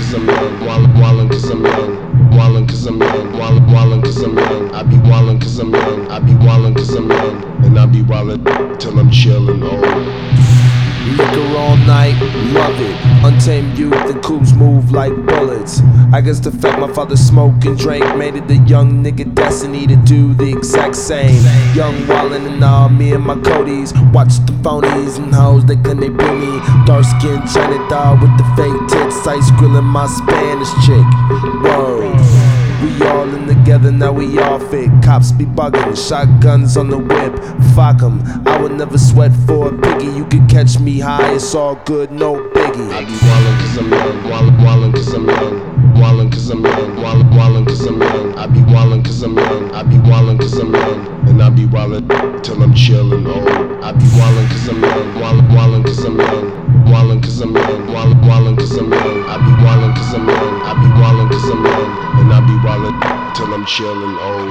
cause I'm young, wildin' cause I'm young, wildin' cause I'm young, wildin' cause I'm young. I be wildin' cause I'm young, I be wildin' cause I'm young, and I be wildin' till I'm chillin' old. Liquor all night, love it. Untamed youth and coupes move like bullets. I guess the fact my father smoked and drank made it the young nigga destiny to do the exact same. Young wildin' and all, me and my Codys watch the phonies and hoes, they claim they bring me. Dark skinned China doll with the fake tits, ice grilling my Spanish chick. Whoa. We all in together, now we all fit. Cops be bugging, shotguns on the whip. Fuck 'em, I would never sweat for a piggy. You can catch me high, it's all good, no biggie. I be wildin' cause I'm young, wildin' cause I'm young, wildin' cause I'm young, wildin' cause I'm young. I be wildin' cause I'm young, I be wildin' cause I'm young, and I be wildin' till I'm chillin' old. I be wildin' cause I'm young, wildin' cause I'm young, wildin' cause I'm young, wildin' cause I'm young. I be wildin' cause I'm young, I be wildin' cause I'm young, and I be wildin' till I'm chillin' old.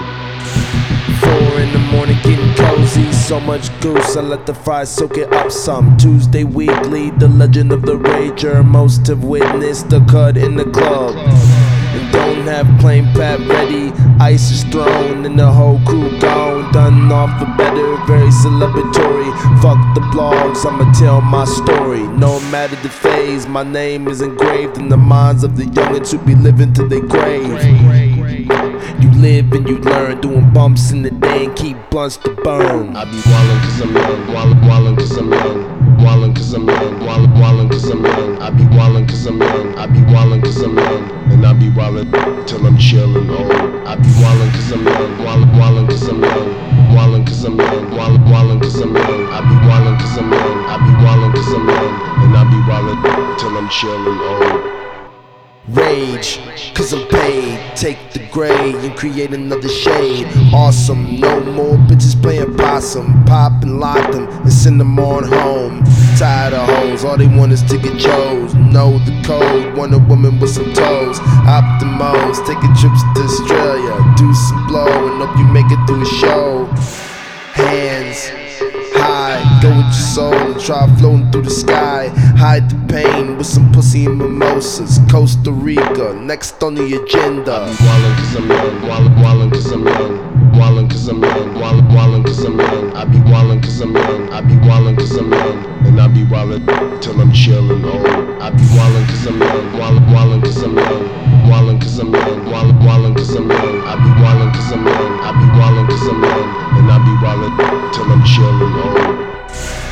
4 in the morning getting cozy, so much goose I let the fries soak it up some. Tuesday weekly, the legend of the rager. Most have witnessed the cut in the club and don't have plain pat ready. Ice is thrown and the whole crew gone. Done off for better, very celebratory. Fuck the blogs, I'ma tell my story. No matter the phase, my name is engraved in the minds of the youngins who be living to their grave. You live and you learn, doing bumps in the day and keep blunts to burn. I be wildin' cause I'm young, wildin' cause I'm young, wildin' cause I'm young, wildin' cause I'm young. I be wildin' cause I'm young, I be wildin' cause I'm young, and I be wildin' till I'm chillin' old. I be wildin' cause I'm young, wildin' cause I'm young, wildin' cause I'm young, wildin' cause I'm young. I be wildin' cause I'm young, I be wildin' cause I'm young, and I be wildin' till I'm chillin' old. Rage, cause I'm paid. Take the gray and create another shade. Awesome, no more bitches playing possum. Pop and lock them and send them on home. Tired of hoes, all they want is to get chose. Know the code, want a woman with some toes. Optimos, taking trips to Australia. Do some blow and hope you make it through a show. Hands high, go with your soul and try floating through the sky. Hide the pain with some pussy and mimosas. Costa Rica, next on the agenda. I be wildin' cause I'm young, wildin' cause I'm young, wildin' cause I'm young, wildin' cause I'm young. I be wildin' cause I'm young, I be wildin' cause I'm young, and I be wildin' till I'm chillin' old. I be wildin' cause I'm young, wildin' cause I'm young, wildin' cause I'm young, wildin' cause I'm young. I be wildin' cause I'm young, I be wildin' cause I'm young, and I be wildin' till I'm chillin' old.